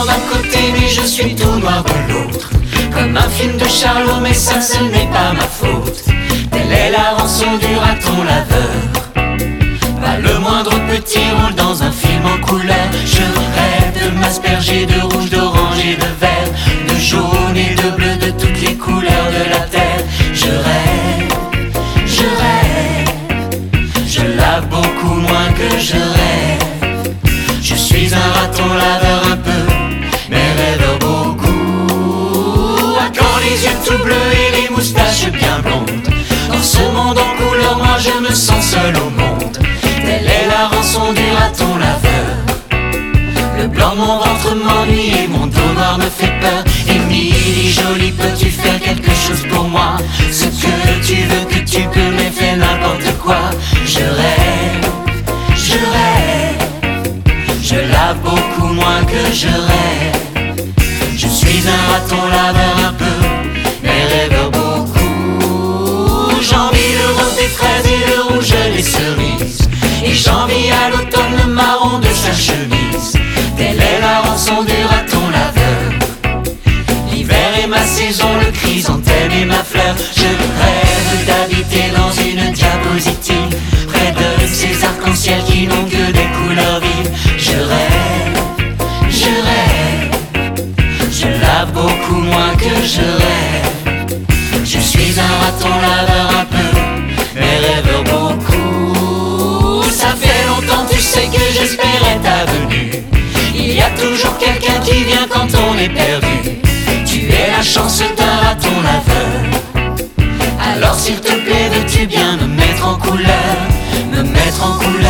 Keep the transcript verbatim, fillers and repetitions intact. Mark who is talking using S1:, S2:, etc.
S1: blanc d'un côté mais je suis tout noir de l'autre. Comme un film de Charlot, mais ça ce n'est pas ma faute. Telle est la rançon du raton laveur. Pas le moindre petit rôle dans un film en couleur. Je rêve de m'asperger de rouge, d'orange et de vert, de jaune et de bleu, de toutes les couleurs de la terre. Je rêve, je rêve, je lave beaucoup moins que je rêve. Je suis un raton laveur un peu, mais rêveur beaucoup. À quand les yeux tout bleus et les moustaches bien blondes. Dans ce monde en couleur, moi je me sens seul au monde. Telle est la rançon du raton laveur. Le blanc de mon ventre m'ennuie et mon dos noir me fait peur. Émilie jolie, peux-tu faire quelque chose pour moi? Ce que tu veux que tu peux, mais fais n'importe quoi. Je rêve, je rêve, je lave beaucoup moins que je rêve. Je suis un raton laveur un peu, mais rêveur beaucoup. J'envie le rose des fraises et le rouge des cerises, et j'envie à l'automne le marron de sa chemise. Telle est la rançon du raton laveur. L'hiver est ma saison, le chrysanthème est ma fleur. Je rêve d'habiter dans une diapositive, près de ces arcs-en-ciel qui n'ont que des couleurs vives. Je rêve, je rêve, je lave beaucoup moins que je rêve. Je suis un raton laveur un peu, mais rêveur beaucoup. Ça fait longtemps, tu sais, que j'espérais ta venue. Il y a toujours quelqu'un qui vient quand on est perdu. Tu es la chance d'un raton laveur. Alors s'il te plaît, veux-tu bien me mettre en couleur, me mettre en couleur?